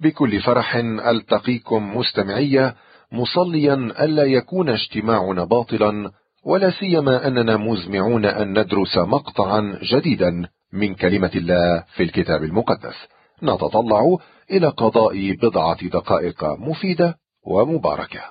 بكل فرح ألتقيكم مستمعية، مصليا ألا يكون اجتماعنا باطلا، ولا سيما أننا مزمعون أن ندرس مقطعا جديدا من كلمة الله في الكتاب المقدس. نتطلع إلى قضاء بضعة دقائق مفيدة ومباركة.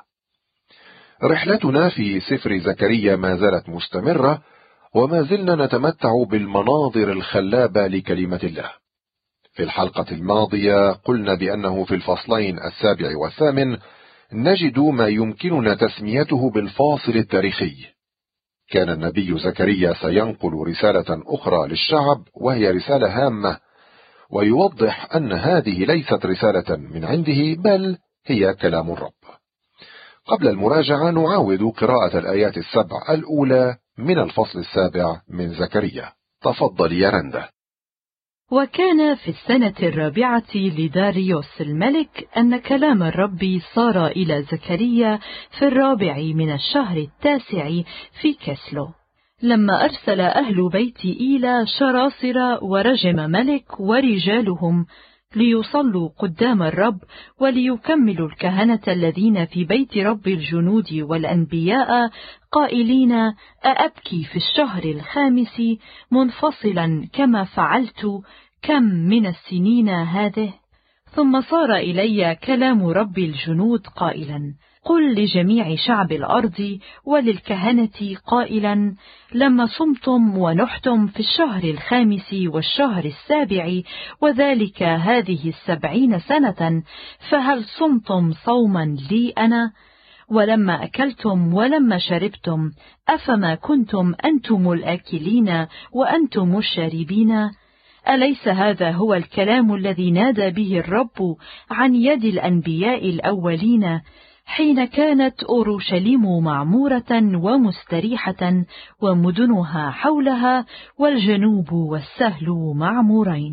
رحلتنا في سفر زكريا ما زالت مستمرة، وما زلنا نتمتع بالمناظر الخلابة لكلمة الله. في الحلقة الماضية قلنا بأنه في الفصلين 7 و8 نجد ما يمكننا تسميته بالفاصل التاريخي. كان النبي زكريا سينقل رسالة أخرى للشعب، وهي رسالة هامة، ويوضح أن هذه ليست رسالة من عنده، بل هي كلام الرب. قبل المراجعة نعاود قراءة الآيات 7 الأولى من الفصل 7 من زكريا. تفضل يا رندا. وكان في السنة 4 لداريوس الملك أن كلام الرب صار إلى زكريا في 4 من الشهر 9 في كسلو، لما أرسل أهل بيت إيلا شراصر ورجم ملك ورجالهم ليصلوا قدام الرب، وليكملوا الكهنة الذين في بيت رب الجنود والأنبياء، قائلين: أأبكي في الشهر 5 منفصلا كما فعلت كم من السنين هذه؟ ثم صار إلي كلام رب الجنود قائلا: قل لجميع شعب الأرض وللكهنة قائلا: لما صمتم ونحتم في الشهر 5 والشهر 7 وذلك هذه 70 سنة، فهل صمتم صوما لي أنا؟ ولما أكلتم ولما شربتم، أفما كنتم أنتم الآكلين وأنتم الشاربين؟ أليس هذا هو الكلام الذي نادى به الرب عن يد الأنبياء الأولين، حين كانت أورشليم معمورة ومستريحة ومدنها حولها والجنوب والسهل معمورين؟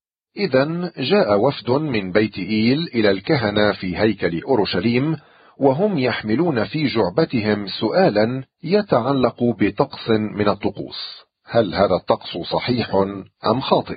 إذن جاء وفد من بيت إيل إلى الكهنة في هيكل أورشليم، وهم يحملون في جعبتهم سؤالا يتعلق بطقس من الطقوس. هل هذا الطقس صحيح أم خاطئ؟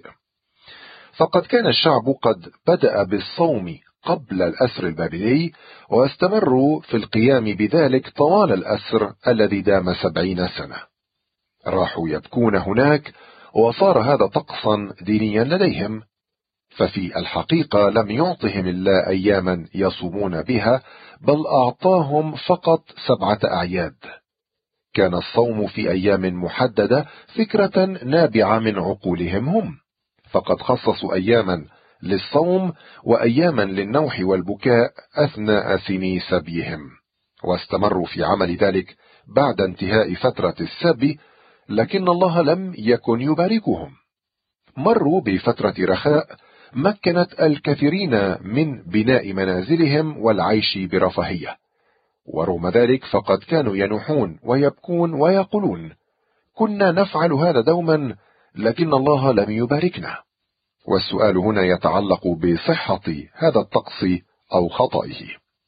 فقد كان الشعب قد بدأ بالصوم قبل الأسر البابلي، واستمروا في القيام بذلك طوال الأسر الذي دام 70 سنة. راحوا يبكون هناك، وصار هذا طقسا دينيا لديهم. ففي الحقيقة لم يعطهم الله أياما يصومون بها، بل أعطاهم فقط 7 أعياد. كان الصوم في أيام محددة فكرة نابعة من عقولهم هم، فقد خصصوا أياما للصوم وأياما للنوح والبكاء أثناء سني سبيهم، واستمروا في عمل ذلك بعد انتهاء فترة السبي، لكن الله لم يكن يباركهم. مروا بفترة رخاء مكنت الكثيرين من بناء منازلهم والعيش برفاهية، ورغم ذلك فقد كانوا ينوحون ويبكون ويقولون: كنا نفعل هذا دوما، لكن الله لم يباركنا. والسؤال هنا يتعلق بصحة هذا الطقس أو خطئه.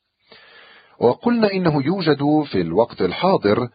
وقلنا إنه يوجد في الوقت الحاضر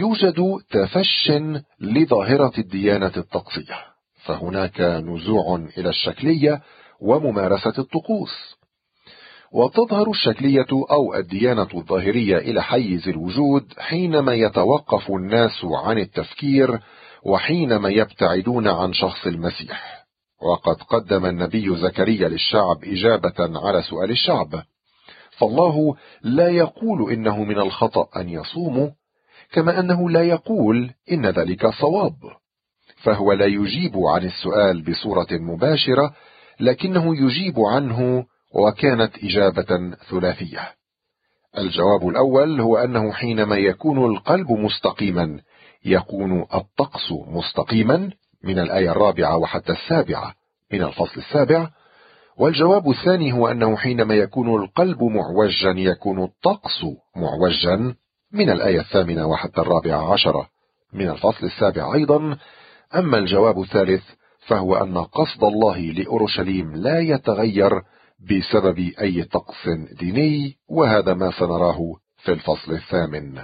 تفش لظاهرة الديانة الطقسية، فهناك نزوع إلى الشكلية وممارسة الطقوس، وتظهر الشكلية أو الديانة الظاهرية إلى حيز الوجود حينما يتوقف الناس عن التفكير، وحينما يبتعدون عن شخص المسيح. وقد قدم النبي زكريا للشعب إجابة على سؤال الشعب، فالله لا يقول إنه من الخطأ أن يصوموا، كما أنه لا يقول إن ذلك صواب. فهو لا يجيب عن السؤال بصورة مباشرة، لكنه يجيب عنه، وكانت إجابة ثلاثية. الجواب الأول هو أنه حينما يكون القلب مستقيما يكون الطقس مستقيما، من الآية 4 وحتى 7 من الفصل 7. والجواب الثاني هو أنه حينما يكون القلب معوجا يكون الطقس معوجا، من الآية 8 وحتى 14 من الفصل 7 أيضا. أما الجواب الثالث فهو أن قصد الله لأورشليم لا يتغير بسبب أي طقس ديني، وهذا ما سنراه في الفصل 8.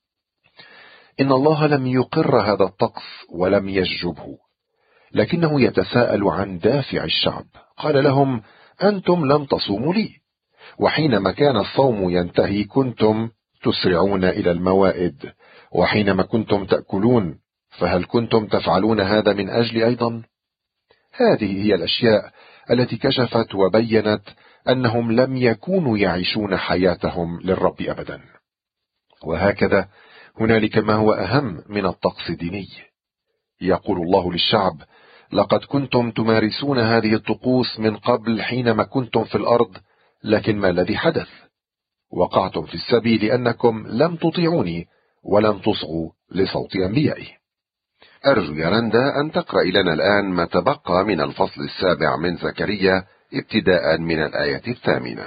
إن الله لم يقر هذا الطقس ولم يجبه، لكنه يتساءل عن دافع الشعب. قال لهم: أنتم لم تصوموا لي، وحينما كان الصوم ينتهي كنتم تسرعون إلى الموائد، وحينما كنتم تأكلون فهل كنتم تفعلون هذا من أجلي أيضا؟ هذه هي الأشياء التي كشفت وبينت أنهم لم يكونوا يعيشون حياتهم للرب أبدا. وهكذا هنالك ما هو أهم من الطقس الديني. يقول الله للشعب: لقد كنتم تمارسون هذه الطقوس من قبل حينما كنتم في الأرض، لكن ما الذي حدث؟ وقعتم في السبي لأنكم لم تطيعوني ولم تصغوا لصوت أنبيائي. أرجو يا رندا أن تقرأ لنا الآن ما تبقى من الفصل 7 من زكريا ابتداء من الآية 8.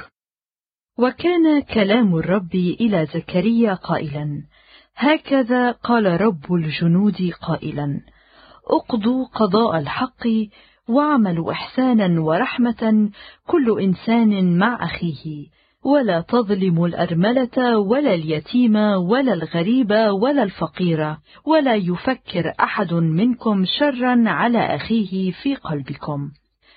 وكان كلام الرب إلى زكريا قائلا: هكذا قال رب الجنود قائلا: اقضوا قضاء الحق، واعملوا إحسانا ورحمة كل إنسان مع أخيه، ولا تظلموا الأرملة ولا اليتيم ولا الغريب ولا الفقير، ولا يفكر أحد منكم شرا على أخيه في قلبكم.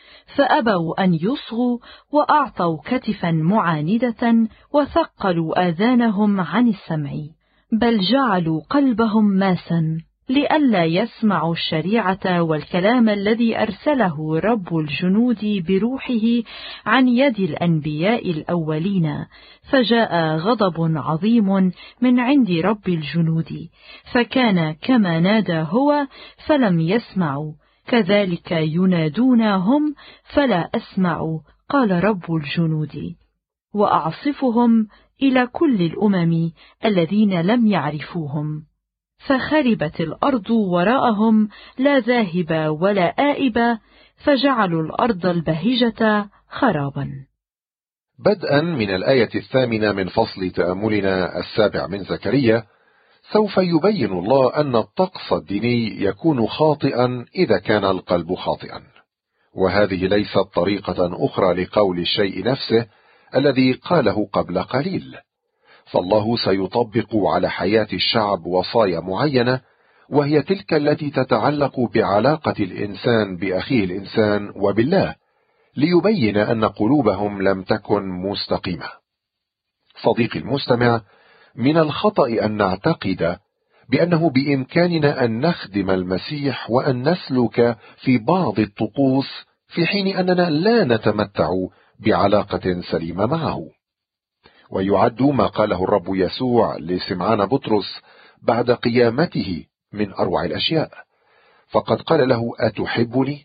فأبوا أن يصغوا، وأعطوا كتفا معاندة، وثقلوا آذانهم عن السمع، بل جعلوا قلبهم ماسا، لئلا يسمعوا الشريعة والكلام الذي أرسله رب الجنود بروحه عن يد الأنبياء الأولين. فجاء غضب عظيم من عند رب الجنود، فكان كما نادى هو فلم يسمعوا، كذلك ينادونهم فلا أسمع، قال رب الجنود. وأعصفهم إلى كل الأمم الذين لم يعرفوهم، فخربت الأرض وراءهم، لا ذاهب ولا آئب، فجعلوا الأرض البهجة خرابا. بدءا من الآية 8 من فصل تأملنا 7 من زكريا، سوف يبين الله أن الطقس الديني يكون خاطئا إذا كان القلب خاطئا، وهذه ليست طريقة أخرى لقول الشيء نفسه الذي قاله قبل قليل، فالله سيطبق على حياة الشعب وصايا معينة، وهي تلك التي تتعلق بعلاقة الإنسان بأخيه الإنسان وبالله، ليبين أن قلوبهم لم تكن مستقيمة. صديقي المستمع، من الخطأ أن نعتقد بأنه بإمكاننا أن نخدم المسيح وأن نسلك في بعض الطقوس في حين أننا لا نتمتع بعلاقة سليمة معه. ويعد ما قاله الرب يسوع لسمعان بطرس بعد قيامته من أروع الأشياء، فقد قال له: أتحبني؟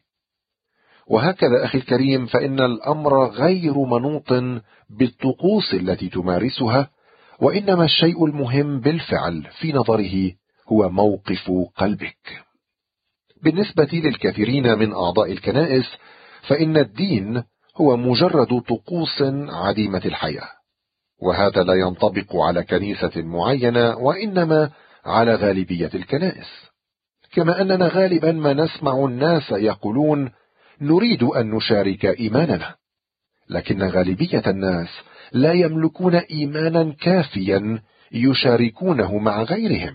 وهكذا أخي الكريم، فإن الأمر غير منوط بالطقوس التي تمارسها، وإنما الشيء المهم بالفعل في نظره هو موقف قلبك. بالنسبة للكثيرين من أعضاء الكنائس، فإن الدين هو مجرد طقوس عديمة الحياة، وهذا لا ينطبق على كنيسة معينة، وإنما على غالبية الكنائس. كما أننا غالبا ما نسمع الناس يقولون: نريد أن نشارك إيماننا، لكن غالبية الناس لا يملكون إيمانا كافيا يشاركونه مع غيرهم.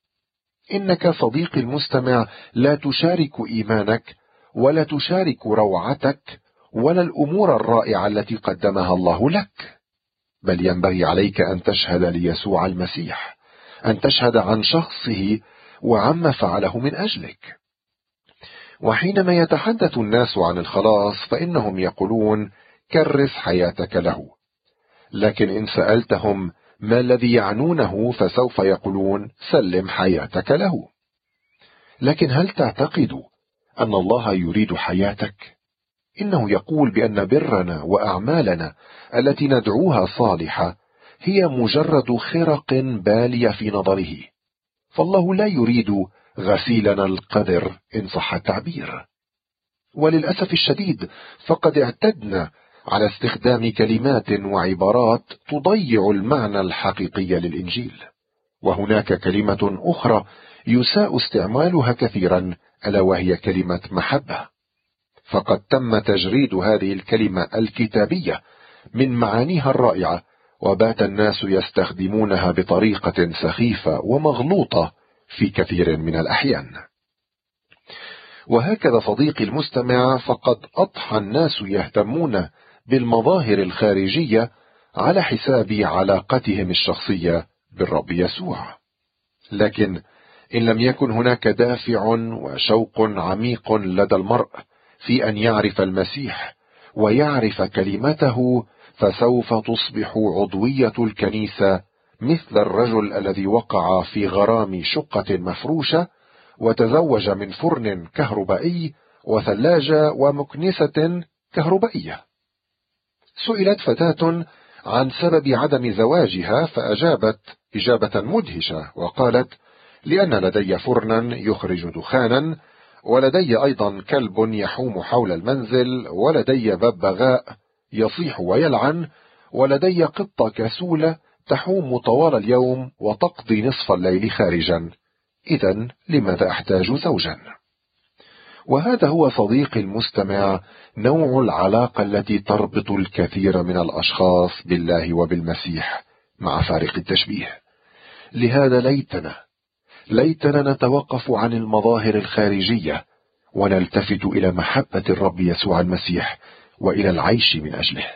إنك صديقي المستمع لا تشارك إيمانك، ولا تشارك روعتك، ولا الأمور الرائعة التي قدمها الله لك، بل ينبغي عليك أن تشهد ليسوع المسيح، أن تشهد عن شخصه وعما فعله من أجلك. وحينما يتحدث الناس عن الخلاص فإنهم يقولون: كرس حياتك له، لكن إن سألتهم ما الذي يعنونه فسوف يقولون: سلم حياتك له. لكن هل تعتقد أن الله يريد حياتك؟ إنه يقول بأن برنا وأعمالنا التي ندعوها صالحة هي مجرد خرق بالية في نظره، فالله لا يريد غسيلنا القذر إن صح التعبير. وللأسف الشديد فقد اعتدنا على استخدام كلمات وعبارات تضيع المعنى الحقيقي للإنجيل، وهناك كلمة أخرى يساء استعمالها كثيرا، ألا وهي كلمة محبة، فقد تم تجريد هذه الكلمة الكتابية من معانيها الرائعة، وبات الناس يستخدمونها بطريقة سخيفة ومغلوطة في كثير من الأحيان. وهكذا صديقي المستمع، فقد أضحى الناس يهتمون بالمظاهر الخارجية على حساب علاقتهم الشخصية بالرب يسوع. لكن إن لم يكن هناك دافع وشوق عميق لدى المرء في أن يعرف المسيح ويعرف كلمته، فسوف تصبح عضوية الكنيسة مثل الرجل الذي وقع في غرام شقة مفروشة وتزوج من فرن كهربائي وثلاجة ومكنسة كهربائية. سئلت فتاة عن سبب عدم زواجها، فأجابت إجابة مدهشة وقالت: لأن لدي فرنا يخرج دخانا، ولدي أيضا كلب يحوم حول المنزل، ولدي ببغاء يصيح ويلعن، ولدي قطة كسولة تحوم طوال اليوم وتقضي نصف الليل خارجا. إذن لماذا أحتاج زوجا؟ وهذا هو صديقي المستمع نوع العلاقة التي تربط الكثير من الأشخاص بالله وبالمسيح مع فارق التشبيه. لهذا ليتنا نتوقف عن المظاهر الخارجية ونلتفت إلى محبة الرب يسوع المسيح وإلى العيش من أجله.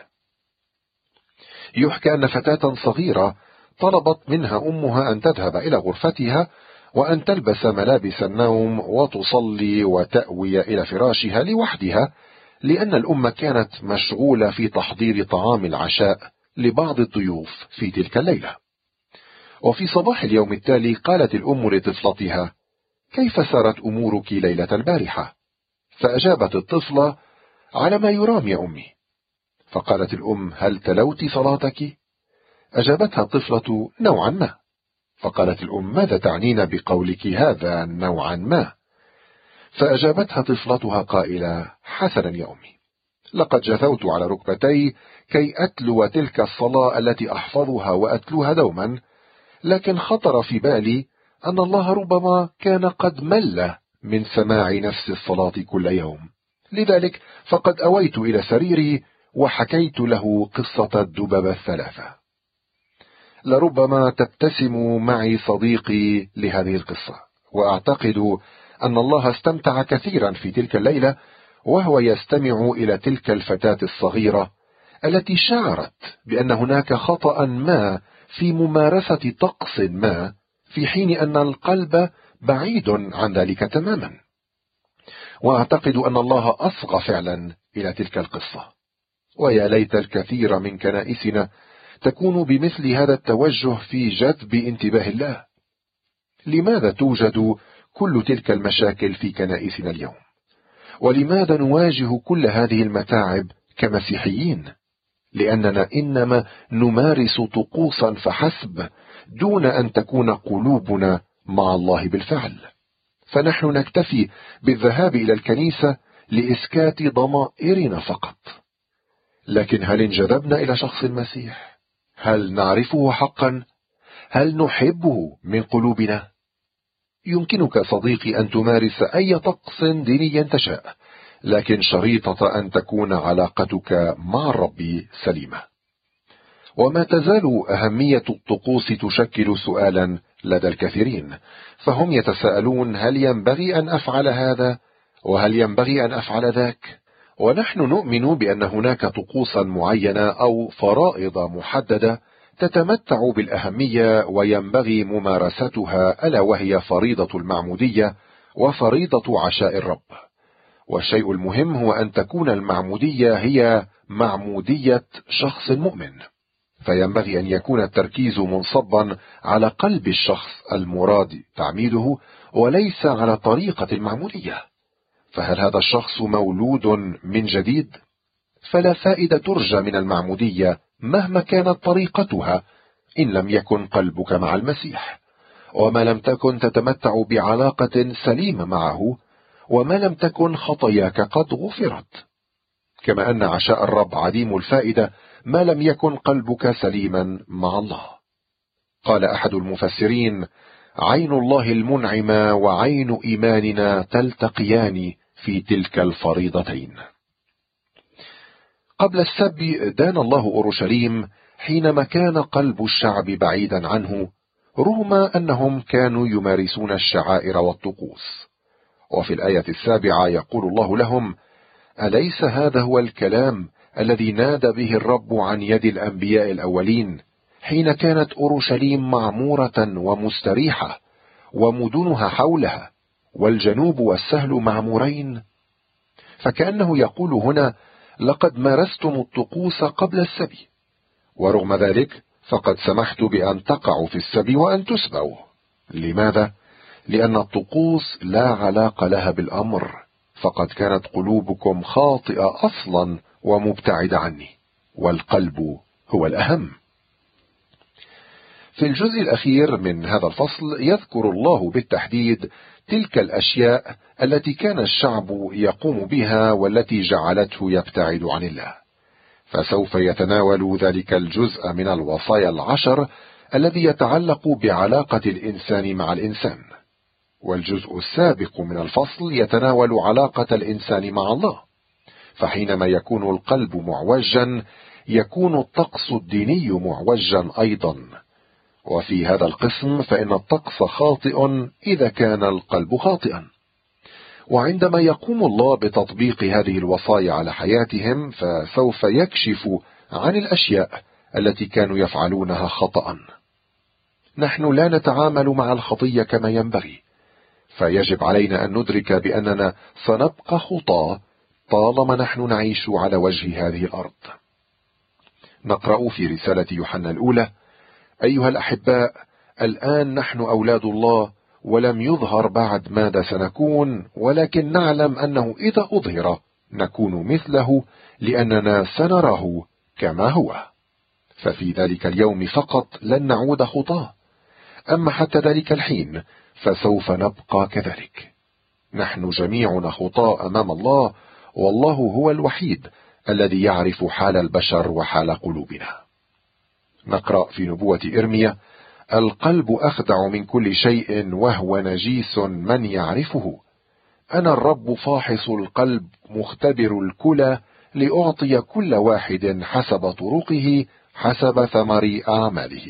يحكى أن فتاة صغيرة طلبت منها أمها أن تذهب إلى غرفتها وأن تلبس ملابس النوم وتصلي وتأوي إلى فراشها لوحدها، لأن الأم كانت مشغولة في تحضير طعام العشاء لبعض الضيوف في تلك الليلة. وفي صباح اليوم التالي قالت الأم لطفلتها: كيف سارت أمورك ليلة البارحة؟ فأجابت الطفلة: على ما يرام يا أمي. فقالت الأم: هل تلوت صلاتك؟ أجابتها الطفلة: نوعا ما. فقالت الأم: ماذا تعنين بقولك هذا نوعا ما؟ فأجابتها طفلتها قائلة: حسنا يا أمي، لقد جثوت على ركبتي كي أتلو تلك الصلاة التي أحفظها وأتلوها دوما، لكن خطر في بالي أن الله ربما كان قد مل من سماع نفس الصلاة كل يوم، لذلك فقد أويت إلى سريري وحكيت له قصة الدببة الثلاثة. لربما تبتسم معي صديقي لهذه القصة، وأعتقد أن الله استمتع كثيرا في تلك الليلة وهو يستمع إلى تلك الفتاة الصغيرة التي شعرت بأن هناك خطأ ما في ممارسة طقس ما، في حين أن القلب بعيد عن ذلك تماما. وأعتقد أن الله أصغى فعلا إلى تلك القصة. ويا ليت الكثير من كنائسنا تكون بمثل هذا التوجه في جذب انتباه الله. لماذا توجد كل تلك المشاكل في كنائسنا اليوم؟ ولماذا نواجه كل هذه المتاعب كمسيحيين؟ لأننا إنما نمارس طقوسا فحسب، دون أن تكون قلوبنا مع الله بالفعل. فنحن نكتفي بالذهاب إلى الكنيسة لإسكات ضمائرنا فقط. لكن هل انجذبنا إلى شخص المسيح؟ هل نعرفه حقا؟ هل نحبه من قلوبنا؟ يمكنك صديقي أن تمارس أي طقس ديني تشاء، لكن شريطة أن تكون علاقتك مع الرب سليمة. وما تزال أهمية الطقوس تشكل سؤالا لدى الكثيرين، فهم يتساءلون: هل ينبغي أن أفعل هذا؟ وهل ينبغي أن أفعل ذاك؟ ونحن نؤمن بأن هناك طقوسا معينة أو فرائض محددة تتمتع بالأهمية وينبغي ممارستها، ألا وهي فريضة المعمودية وفريضة عشاء الرب. والشيء المهم هو أن تكون المعمودية هي معمودية شخص مؤمن، فينبغي أن يكون التركيز منصبا على قلب الشخص المراد تعميده وليس على طريقة المعمودية. فهل هذا الشخص مولود من جديد؟ فلا فائدة ترجى من المعمودية مهما كانت طريقتها إن لم يكن قلبك مع المسيح، وما لم تكن تتمتع بعلاقة سليمة معه، وما لم تكن خطاياك قد غفرت. كما أن عشاء الرب عديم الفائدة ما لم يكن قلبك سليما مع الله. قال أحد المفسرين: عين الله المنعمة وعين إيماننا تلتقيان في تلك الفريضتين. قبل السبي دان الله أورشليم حينما كان قلب الشعب بعيدا عنه، رغم أنهم كانوا يمارسون الشعائر والطقوس. وفي الآية 7 يقول الله لهم: أليس هذا هو الكلام الذي نادى به الرب عن يد الأنبياء الأولين حين كانت أورشليم معمورة ومستريحة ومدنها حولها والجنوب والسهل معمورين؟ فكأنه يقول هنا: لقد مارستم الطقوس قبل السبي، ورغم ذلك فقد سمحت بأن تقعوا في السبي وأن تسبوا. لماذا؟ لأن الطقوس لا علاقة لها بالأمر، فقد كانت قلوبكم خاطئة أصلا ومبتعدة عني، والقلب هو الأهم. في الجزء الأخير من هذا الفصل يذكر الله بالتحديد تلك الأشياء التي كان الشعب يقوم بها والتي جعلته يبتعد عن الله، فسوف يتناول ذلك الجزء من الوصايا العشر الذي يتعلق بعلاقة الإنسان مع الإنسان، والجزء السابق من الفصل يتناول علاقة الإنسان مع الله. فحينما يكون القلب معوجا يكون الطقس الديني معوجا أيضا، وفي هذا القسم فإن الطقس خاطئ إذا كان القلب خاطئا. وعندما يقوم الله بتطبيق هذه الوصايا على حياتهم فسوف يكشف عن الأشياء التي كانوا يفعلونها خطأ. نحن لا نتعامل مع الخطية كما ينبغي، فيجب علينا أن ندرك بأننا سنبقى خطاة طالما نحن نعيش على وجه هذه الأرض. نقرأ في رسالة يوحنا الأولى: أيها الأحباء، الآن نحن أولاد الله، ولم يظهر بعد ماذا سنكون، ولكن نعلم أنه إذا أظهر نكون مثله، لأننا سنراه كما هو. ففي ذلك اليوم فقط لن نعود خطاة، أما حتى ذلك الحين فسوف نبقى كذلك. نحن جميعنا خطاة أمام الله، والله هو الوحيد الذي يعرف حال البشر وحال قلوبنا. نقرأ في نبوة إرميا: القلب أخدع من كل شيء وهو نجيس من يعرفه، أنا الرب فاحص القلب مختبر الكلى، لأعطي كل واحد حسب طرقه حسب ثمر أعماله.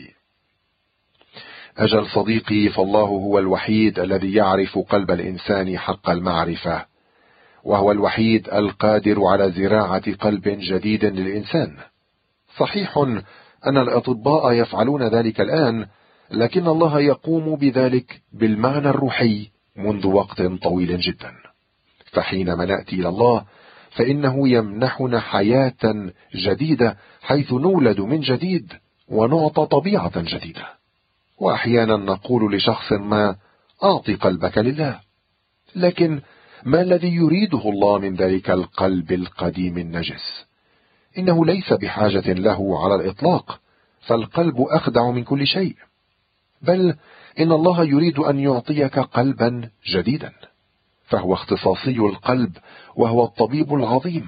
أجل صديقي، فالله هو الوحيد الذي يعرف قلب الإنسان حق المعرفة، وهو الوحيد القادر على زراعة قلب جديد للإنسان. صحيح أن الأطباء يفعلون ذلك الآن، لكن الله يقوم بذلك بالمعنى الروحي منذ وقت طويل جدا. فحينما نأتي إلى الله فإنه يمنحنا حياة جديدة، حيث نولد من جديد ونعطى طبيعة جديدة. وأحيانا نقول لشخص ما: أعطي قلبك لله، لكن ما الذي يريده الله من ذلك القلب القديم النجس؟ إنه ليس بحاجة له على الإطلاق، فالقلب أخدع من كل شيء، بل إن الله يريد أن يعطيك قلبا جديدا، فهو اختصاصي القلب وهو الطبيب العظيم.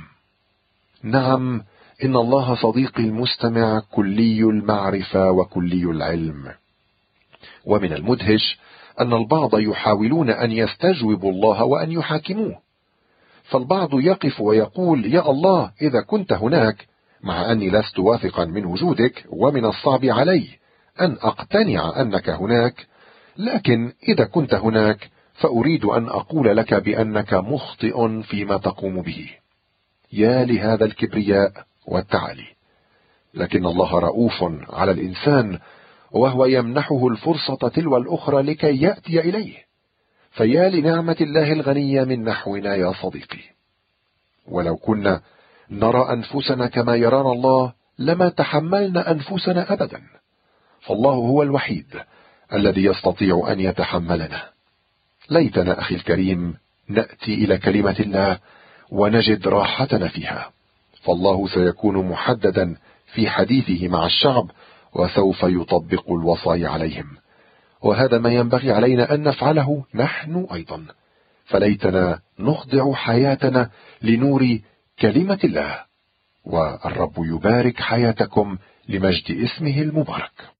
نعم، إن الله صديقي المستمع كلي المعرفة وكلي العلم. ومن المدهش أن البعض يحاولون أن يستجوبوا الله وأن يحاكموه، فالبعض يقف ويقول: يا الله، إذا كنت هناك، مع أني لست واثقا من وجودك ومن الصعب علي أن أقتنع أنك هناك، لكن إذا كنت هناك فأريد أن أقول لك بأنك مخطئ فيما تقوم به. يا لهذا الكبرياء والتعالي! لكن الله رؤوف على الإنسان، وهو يمنحه الفرصة تلو الأخرى لكي يأتي إليه. فيا لنعمة الله الغنية من نحونا يا صديقي! ولو كنا نرى أنفسنا كما يرانا الله لما تحملنا أنفسنا أبدا، فالله هو الوحيد الذي يستطيع أن يتحملنا. ليتنا أخي الكريم نأتي إلى كلمة الله ونجد راحتنا فيها، فالله سيكون محددا في حديثه مع الشعب، وسوف يطبق الوصايا عليهم، وهذا ما ينبغي علينا أن نفعله نحن أيضا. فليتنا نخضع حياتنا لنور كلمة الله، والرب يبارك حياتكم لمجد اسمه المبارك.